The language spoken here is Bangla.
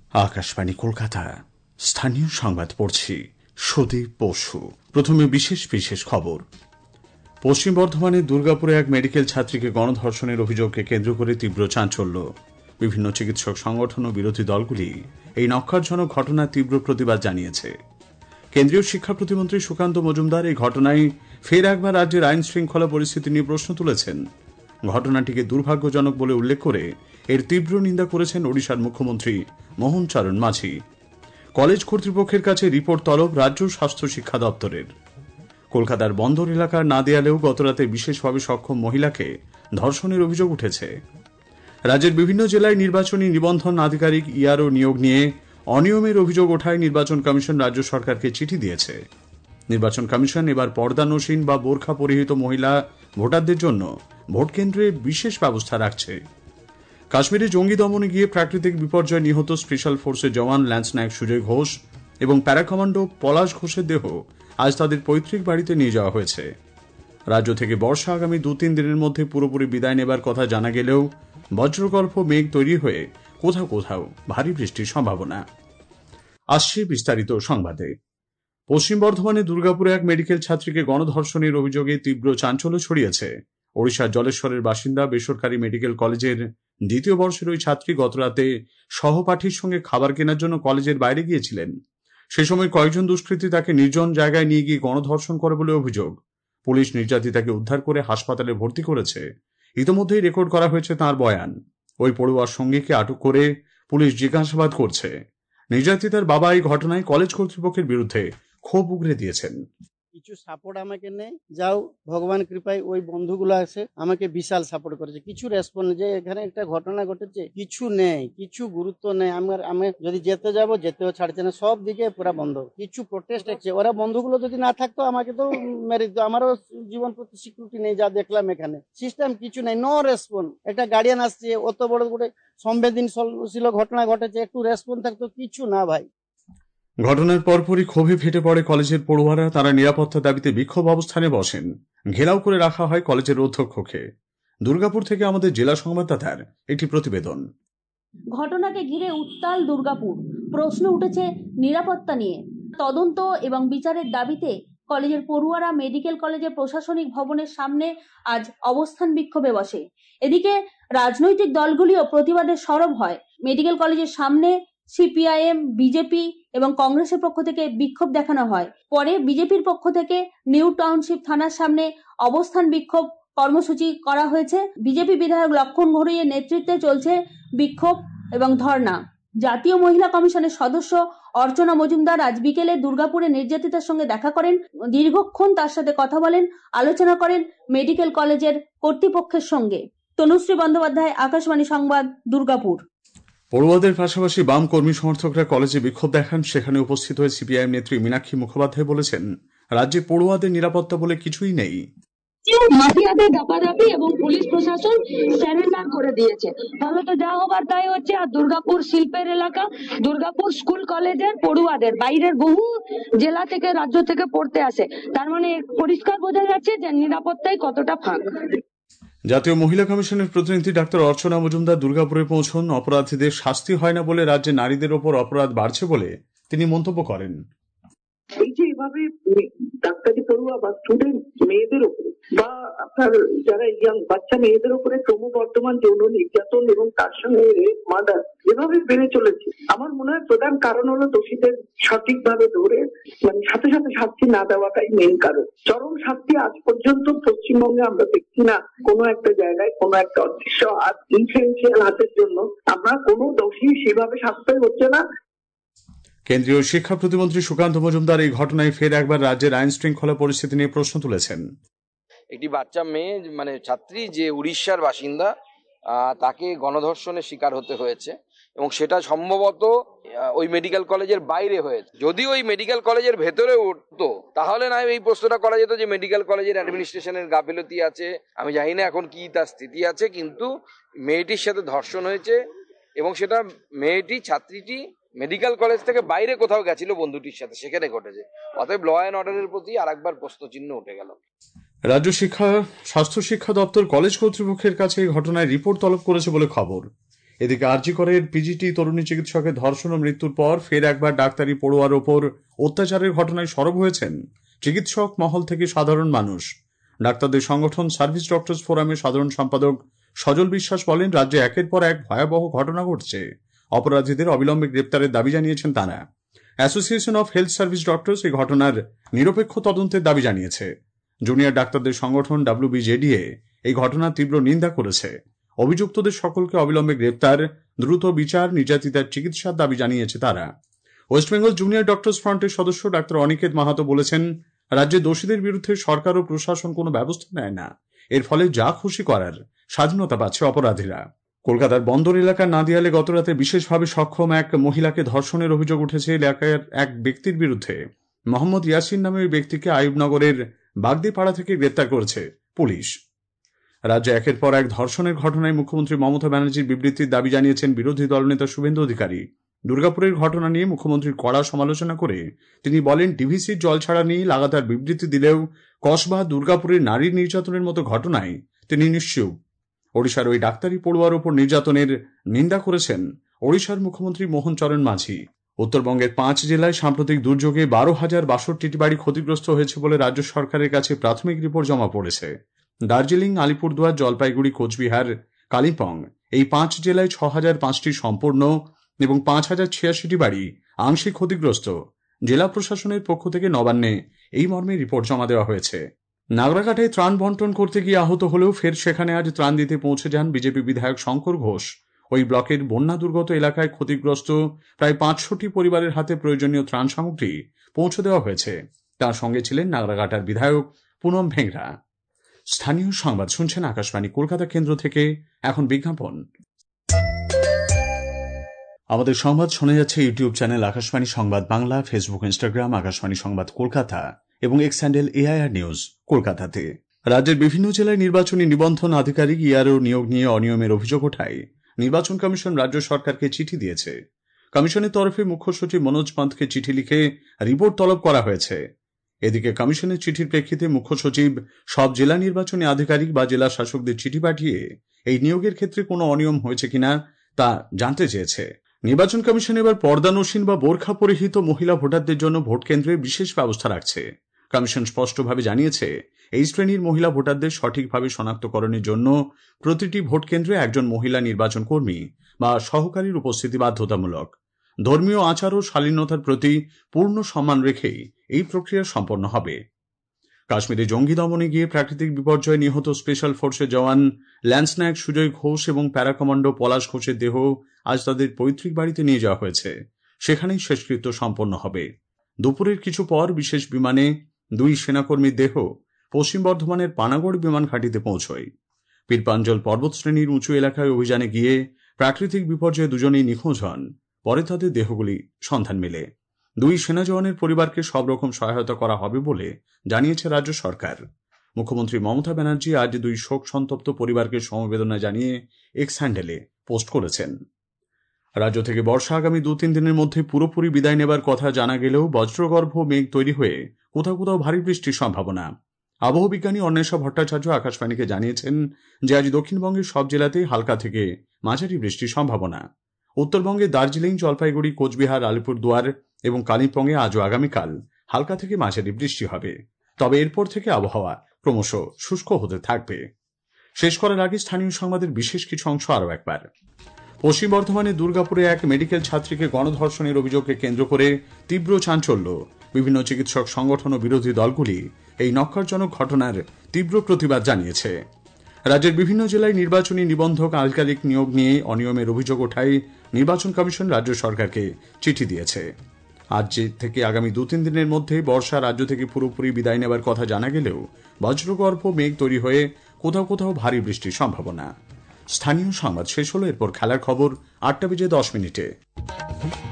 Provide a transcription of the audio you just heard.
আকাশবাণী কলকাতা, স্থানীয় সংবাদ পড়ছি সুদীপ বসু। প্রথমে বিশেষ বিশেষ খবর। পশ্চিম বর্ধমানের দুর্গাপুরে এক মেডিকেল ছাত্রীকে গণধর্ষণের অভিযোগকে কেন্দ্র করে তীব্র চাঞ্চল্য। বিভিন্ন চিকিৎসক সংগঠন ও বিরোধী দলগুলি এই নক্কারজনক ঘটনার তীব্র প্রতিবাদ জানিয়েছে। কেন্দ্রীয় শিক্ষা প্রতিমন্ত্রী সুকান্ত মজুমদার এই ঘটনায় ফের একবার রাজ্যের আইন শৃঙ্খলা পরিস্থিতি নিয়ে প্রশ্ন তুলেছেন। ঘটনাটিকে দুর্ভাগ্যজনক বলে উল্লেখ করে এর তীব্র নিন্দা করেছেন ওড়িশার মুখ্যমন্ত্রী মোহন চরণ মাঝি। কলেজ কর্তৃপক্ষের কাছে রিপোর্ট তলব রাজ্য স্বাস্থ্য শিক্ষা দপ্তরের। কলকাতার বন্দর এলাকার নাদিয়ালেও গতরাতে বিশেষভাবে সক্ষম মহিলাকে ধর্ষণের অভিযোগ উঠেছে। রাজ্যের বিভিন্ন জেলায় নির্বাচনী নিবন্ধন আধিকারিক ইআরও নিয়োগ নিয়ে অনিয়মের অভিযোগ ওঠায় নির্বাচন কমিশন রাজ্য সরকারকে চিঠি দিয়েছে। নির্বাচন কমিশন এবার পর্দানসীন বা বোরখা পরিহিত মহিলা ভোটারদের জন্য ভোট কেন্দ্রে বিশেষ ব্যবস্থা রাখছে। কাশ্মীরে জঙ্গি দমনে গিয়ে প্রাকৃতিক বিপর্যয়ে নিহত স্পেশাল ফোর্সের জওয়ান ল্যান্সনায়ক সুজয় ঘোষ এবং প্যারা কমান্ডো পলাশ ঘোষের দেহ আজ তাদের পৈতৃক বাড়িতে নিয়ে যাওয়া হয়েছে। রাজ্য থেকে বর্ষা আগামী 2-3 দিনের মধ্যে পুরোপুরি বিদায় নেবার কথা জানা গেলেও বজ্রগল্প মেঘ তৈরি হয়ে কোথাও কোথাও ভারী বৃষ্টির সম্ভাবনা। আসছে বিস্তারিত সংবাদে। পশ্চিম বর্ধমানে দুর্গাপুরে এক মেডিকেল ছাত্রীকে গণধর্ষণের অভিযোগে তীব্র চাঞ্চল্য ছড়িয়েছে। ওড়িশার জলেশ্বরের বাসিন্দা বেসরকারি মেডিকেল কলেজের দ্বিতীয় বর্ষের ওই ছাত্রী গতরাতে সহপাঠীর সঙ্গে খাবার কেনার জন্য কলেজের বাইরে গিয়েছিলেন। সে সময় কয়েকজন দুষ্কৃতী তাকে নির্জন জায়গায় নিয়ে গিয়ে গণধর্ষণ করে বলে অভিযোগ। পুলিশ নির্যাতিতাকে উদ্ধার করে হাসপাতালে ভর্তি করেছে। ইতিমধ্যেই রেকর্ড করা হয়েছে তাঁর বয়ান। ওই পড়ুয়ার সঙ্গীকে আটক করে পুলিশ জিজ্ঞাসাবাদ করছে। নির্যাতিতার বাবা এই ঘটনায় কলেজ কর্তৃপক্ষের বিরুদ্ধে ক্ষোভ উগরে দিয়েছেন। কিছু সাপোর্ট আমাকে নেই, যাও ভগবান কৃপায় ওই বন্ধুগুলো আছে আমাকে বিশাল সাপোর্ট করেছে। কিছু রেসপন্স যে এখানে একটা ঘটনা ঘটেছে কিছু নেই, কিছু গুরুত্ব নেই। আমি যদি যেতেও ছাড়ছে না, সব দিকে পুরা বন্ধ। কিছু প্রোটেস্ট আছে, ওরা বন্ধুগুলো যদি না থাকতো আমাকে তো মেরে দিত। আমারও জীবন প্রতি সিকিউরিটি নেই। যা দেখলাম এখানে সিস্টেম কিছু নেই, নো রেসপন্স। একটা গার্ডিয়ান আসছে, অত বড় করে সংবেদনশীল ঘটনা ঘটেছে, একটু রেসপন্স থাকতো, কিছু না ভাই। ঘটনার পরপরই ক্ষোভে ফেটে পড়ে কলেজের পড়ুয়ারা। তারা নিরাপত্তা দাবিতে বিক্ষোভ অবস্থানে বসেন। ঘেরাও করে রাখা হয় কলেজের অধ্যক্ষকে। দুর্গাপুর থেকে আমাদের জেলা সংবাদদাতার একটি প্রতিবেদন। ঘটনাকে ঘিরে উত্তাল দুর্গাপুর। প্রশ্ন উঠেছে নিরাপত্তা নিয়ে। তদন্ত এবং বিচারের দাবিতে কলেজের পড়ুয়ারা মেডিকেল কলেজের প্রশাসনিক ভবনের সামনে আজ অবস্থান বিক্ষোভে বসে। এদিকে রাজনৈতিক দলগুলিও প্রতিবাদে সরব হয়। মেডিকেল কলেজের সামনে সিপিআইএম, বিজেপি এবং কংগ্রেসের পক্ষ থেকে বিক্ষোভ দেখানো হয়। পরে বিজেপির পক্ষ থেকে নিউ টাউনশিপ থানার সামনে অবস্থান বিক্ষোভ কর্মসূচি করা হয়েছে। বিজেপি বিধায়ক লক্ষণ ঘড়ইয়ের নেতৃত্বে চলছে বিক্ষোভ এবং ধর্ণা। জাতীয় মহিলা কমিশনের সদস্য অর্চনা মজুমদার আজ বিকেলে দুর্গাপুরে নির্যাতিতার সঙ্গে দেখা করেন। দীর্ঘক্ষণ তার সাথে কথা বলেন, আলোচনা করেন মেডিকেল কলেজের কর্তৃপক্ষের সঙ্গে। তনুশ্রী বন্দ্যোপাধ্যায়, আকাশবাণী সংবাদ, দুর্গাপুর। পড়ুয়াদের পাশাপাশি বাম কর্মী সমর্থকরা কলেজে বিক্ষোভ দেখান। সেখানে উপস্থিত হয়ে সিপিআইএম নেত্রী মীনাক্ষী মুখোপাধ্যায় বলেছেন, রাজ্যে পড়ুয়াদের নিরাপত্তা বলে কিছুই নেই। মাফিয়াদের দাপাদাপি এবং পুলিশ প্রশাসন স্যারেন্ডার করে দিয়েছে। ফলে তো যা হবার তাই হচ্ছে। আর দুর্গাপুর শিল্পের এলাকা, দুর্গাপুর স্কুল কলেজের পড়ুয়াদের বাইরের বহু জেলা থেকে, রাজ্য থেকে পড়তে আসে। তার মানে পরিষ্কার বোঝা যাচ্ছে যে নিরাপত্তায় কতটা ফাঁক। জাতীয় মহিলা কমিশনের প্রতিনিধি ডাক্তার অর্চনা মজুমদার দুর্গাপুরে পৌঁছন। অপরাধীদের শাস্তি হয় না বলে রাজ্যে নারীদের ওপর অপরাধ বাড়ছে বলে তিনি মন্তব্য করেন। এই যে এভাবে ডাক্তারি পড়ুয়া বা স্টুডেন্ট মেয়েদের উপরে বা আপনার যারা ইয়াং বাচ্চা মেয়েদের উপরে ক্রমবর্ধমান যৌন নির্যাতন এবং তার সঙ্গে রেপ, মার্ডার এভাবে বেড়ে চলেছে, আমার মনে হয় প্রধান কারণ হলো দোষীদের সঠিকভাবে ধরে সাথে সাথে শাস্তি না দেওয়াটাই মেন কারণ। চরম শাস্তি আজ পর্যন্ত পশ্চিমবঙ্গে আমরা দেখছি না। কোনো একটা জায়গায় কোনো একটা অদৃশ্য হাত, ইনফ্লুয়েন্সিয়াল হাতের জন্য আমরা কোনো দোষী সেভাবে শাস্তি হচ্ছে না। কেন্দ্রীয় শিক্ষা প্রতিমন্ত্রী সুকান্ত মজুমদার এই ঘটনায় ফের একবার রাজ্যের আইন শৃঙ্খলা পরিস্থিতি নিয়ে প্রশ্ন তুলেছেন। একটি বাচ্চা মেয়ে ছাত্রী যে উড়িষ্যার বাসিন্দা, তাকে গণধর্ষণের শিকার হতে হয়েছে এবং সেটা সম্ভবত ওই মেডিকেল কলেজের বাইরে হয়েছে। যদি ওই মেডিকেল কলেজের ভেতরে উঠতো তাহলে না এই প্রশ্নটা করা যেত যে মেডিকেল কলেজের অ্যাডমিনিস্ট্রেশনের গাফিলতি আছে। আমি জানি না এখন কি তার স্থিতি আছে, কিন্তু মেয়েটির সাথে ধর্ষণ হয়েছে এবং সেটা ছাত্রীটি মেডিকেল কলেজ থেকে বাইরে কোথাও গেছিল বন্ধুটির সাথে, সেখানে ঘটেছে। অতএব ল অ্যান্ড অর্ডারের প্রতি আরেকবার প্রশ্নচিহ্ন উঠে গেল। রাজ্য স্বাস্থ্য শিক্ষা দপ্তর কলেজ কর্তৃপক্ষের কাছে এই ঘটনায় রিপোর্ট তলব করেছে বলে খবর। এদিকে আরজি করের পিজিটি তরুণী চিকিৎসকের ধর্ষণ ও মৃত্যুর পর ফের একবার ডাক্তারি পড়ুয়ার ওপর অত্যাচারের ঘটনায় সরব হয়েছেন চিকিৎসক মহল থেকে সাধারণ মানুষ। ডাক্তারদের সংগঠন সার্ভিস ডক্টরস ফোরামের সাধারণ সম্পাদক সজল বিশ্বাস বলেন, রাজ্যে একের পর এক ভয়াবহ ঘটনা ঘটছে। অপরাধীদের অবিলম্বে গ্রেপ্তারের দাবি জানিয়েছেন তারা। Association of health service doctors এই ঘটনার নিরপেক্ষ তদন্তের দাবি জানিয়েছে। জুনিয়র ডাক্তারদের সংগঠন WBJDA এই ঘটনার তীব্র নিন্দা করেছে। অভিযুক্তদের সকলকে অবিলম্বে গ্রেপ্তার, দ্রুত বিচার, নির্যাতিতার চিকিৎসার দাবি জানিয়েছে তারা। ওয়েস্ট বেঙ্গল জুনিয়র ডক্টরস ফ্রন্টের সদস্য ডাক্তার অনিকেত মাহাতো বলেছেন, রাজ্যে দোষীদের বিরুদ্ধে সরকার ও প্রশাসন কোনো ব্যবস্থা নেয় না। এর ফলে যা খুশি করার স্বাধীনতা পাচ্ছে অপরাধীরা। কলকাতার বন্দর এলাকার নাদিয়ালে গতরাতে বিশেষভাবে সক্ষম এক মহিলাকে ধর্ষণের অভিযোগ উঠেছে। এলাকার এক ব্যক্তির বিরুদ্ধে মোহাম্মদ ইয়াসিন নামে ওই ব্যক্তিকে আইয়ুবনগরের বাগদিপাড়া থেকে গ্রেপ্তার করেছে পুলিশ। রাজ্যে একের পর এক ধর্ষণের ঘটনায় মুখ্যমন্ত্রী মমতা ব্যানার্জির বিবৃতির দাবি জানিয়েছেন বিরোধী দলনেতা শুভেন্দু অধিকারী। দুর্গাপুরের ঘটনা নিয়ে মুখ্যমন্ত্রীর কড়া সমালোচনা করে তিনি বলেন, ডিভিসির জল ছাড়া নিয়ে লাগাতার বিবৃতি দিলেও কসবা দুর্গাপুরের নারী নির্যাতনের মতো ঘটনায় তিনি নিশ্চুপ। ওড়িশার ওই ডাক্তারি পড়ুয়ার ওপর নির্যাতনের নিন্দা করেছেন ওড়িশার মুখ্যমন্ত্রী মোহন চরণ মাঝি। উত্তরবঙ্গের 5 জেলায় সাম্প্রতিক দুর্যোগে 12,062টি বাড়ি ক্ষতিগ্রস্ত হয়েছে বলে রাজ্য সরকারের কাছে প্রাথমিক রিপোর্ট জমা পড়েছে। দার্জিলিং, আলিপুরদুয়ার, জলপাইগুড়ি, কোচবিহার, কালিম্পং এই 5 জেলায় 6,005টি সম্পূর্ণ এবং 5,086টি বাড়ি আংশিক ক্ষতিগ্রস্ত। জেলা প্রশাসনের পক্ষ থেকে নবান্নে এই মর্মে রিপোর্ট জমা দেওয়া হয়েছে। নাগরাকাটায় ত্রাণ বন্টন করতে গিয়ে আহত হলেও ফের সেখানে আজ ত্রাণ দিতে পৌঁছে যান বিজেপি বিধায়ক শঙ্কর ঘোষ। ওই ব্লকের বন্যা দুর্গত এলাকায় ক্ষতিগ্রস্ত প্রায় 500টি পরিবারের হাতে প্রয়োজনীয় ত্রাণ সামগ্রী পৌঁছে দেওয়া হয়েছে। তার সঙ্গে ছিলেন নাগরাকাটার বিধায়ক পুনম ভেংরা। স্থানীয় সংবাদ শুনছেন আকাশবাণী কলকাতা কেন্দ্র থেকে। এখন বিজ্ঞাপন। আমাদের সংবাদ শোনা যাচ্ছে ইউটিউব চ্যানেল আকাশবাণী সংবাদ বাংলা, ফেসবুক, ইনস্টাগ্রাম আকাশবাণী সংবাদ কলকাতা এবং এক্স হ্যান্ডেল AIR নিউজ কলকাতাতে। রাজ্যের বিভিন্ন জেলায় নির্বাচনী নিবন্ধন আধিকারিক ERO নিয়োগ নিয়ে অনিয়মের অভিযোগ ওঠায় নির্বাচন কমিশন রাজ্য সরকারকে চিঠি দিয়েছে। কমিশনের তরফে মুখ্য সচিব মনোজ পান্তকে চিঠি লিখে রিপোর্ট তলব করা হয়েছে। এদিকে কমিশনের চিঠির প্রেক্ষিতে মুখ্য সচিব সব জেলা নির্বাচনী আধিকারিক বা জেলা শাসকদের চিঠি পাঠিয়ে এই নিয়োগের ক্ষেত্রে কোনো অনিয়ম হয়েছে কিনা তা জানতে চেয়েছে। নির্বাচন কমিশন এবার পর্দানসীন বা বোরখা পরিহিত মহিলা ভোটারদের জন্য ভোট কেন্দ্রে বিশেষ ব্যবস্থা রাখছে। কমিশন স্পষ্টভাবে জানিয়েছে, এই শ্রেণীর মহিলা ভোটারদের সঠিকভাবে শনাক্তকরণের জন্য প্রতিটি ভোট কেন্দ্রে একজন মহিলা নির্বাচন কর্মী বা সহকারীর উপস্থিতি বাধ্যতামূলক। ধর্মীয় আচার ও শালীনতার প্রতি পূর্ণ সম্মান রেখেই এই প্রক্রিয়া সম্পন্ন হবে। কাশ্মীরে জঙ্গি দমনে গিয়ে প্রাকৃতিক বিপর্যয়ে নিহত স্পেশাল ফোর্সের জওয়ান ল্যান্সনায়ক সুজয় ঘোষ এবং প্যারা কমান্ডো পলাশ ঘোষের দেহ আজ তাদের পৈতৃক বাড়িতে নিয়ে যাওয়া হয়েছে। সেখানেই শেষকৃত্য সম্পন্ন হবে। দুপুরের কিছু পর বিশেষ বিমানে 2 সেনাকর্মীর দেহ পশ্চিম বর্ধমানের পানাগড় বিমান ঘাঁটিতে পৌঁছয়। পীরপাঞ্জল পর্বতশ্রেণীর উঁচু এলাকায় অভিযানে গিয়ে প্রাকৃতিক বিপর্যয়ে দুজনেই নিখোঁজ হন। পরে তাদের দেহগুলি সন্ধান মেলে। 2 সেনা জওয়ানের পরিবারকে সব রকম সহায়তা করা হবে বলে জানিয়েছে রাজ্য সরকার। মুখ্যমন্ত্রী মমতা ব্যানার্জি আজ 2 শোক সন্তপ্ত পরিবারকে সমবেদনা জানিয়ে এক্স হ্যান্ডেলে পোস্ট করেছেন। রাজ্য থেকে বর্ষা আগামী 2-3 দিনের মধ্যে পুরোপুরি বিদায় নেবার কথা জানা গেলেও বজ্রগর্ভ মেঘ তৈরি হয়ে কোথাও কোথাও ভারী বৃষ্টির সম্ভাবনা। আবহাওয়া বিজ্ঞানী অন্বেষা ভট্টাচার্য আকাশবাণীকে জানিয়েছেন যে আজ দক্ষিণবঙ্গের সব জেলাতেই হালকা থেকে মাঝারি বৃষ্টির সম্ভাবনা। উত্তরবঙ্গে দার্জিলিং, জলপাইগুড়ি, কোচবিহার, আলিপুরদুয়ার এবং কালিম্পংয়ে আজও আগামীকাল হালকা থেকে মাঝারি বৃষ্টি হবে। তবে এরপর থেকে আবহাওয়া ক্রমশ শুষ্ক হতে থাকবে। শেষ করার আগে স্থানীয় সংবাদের বিশেষ কিছু অংশ আরও একবার। পশ্চিম বর্ধমানের দুর্গাপুরে এক মেডিকেল ছাত্রীকে গণধর্ষণের অভিযোগকে কেন্দ্র করে তীব্র চাঞ্চল্য। বিভিন্ন চিকিৎসক সংগঠন ও বিরোধী দলগুলি এই নক্কারজনক ঘটনার তীব্র প্রতিবাদ জানিয়েছে। রাজ্যের বিভিন্ন জেলায় নির্বাচনী নিবন্ধক আধিকারিক নিয়োগ নিয়ে অনিয়মের অভিযোগ ওঠায় নির্বাচন কমিশন রাজ্য সরকারকে চিঠি দিয়েছে। আজ থেকে আগামী 2-3 দিনের মধ্যে বর্ষা রাজ্য থেকে পুরোপুরি বিদায় নেবার কথা জানা গেলেও বজ্রগর্ভ মেঘ তৈরি হয়ে কোথাও কোথাও ভারী বৃষ্টির সম্ভাবনা। স্থানীয় সংবাদ শেষ হলো। এরপর খেলার খবর 8টা বেজে 10 মিনিটে।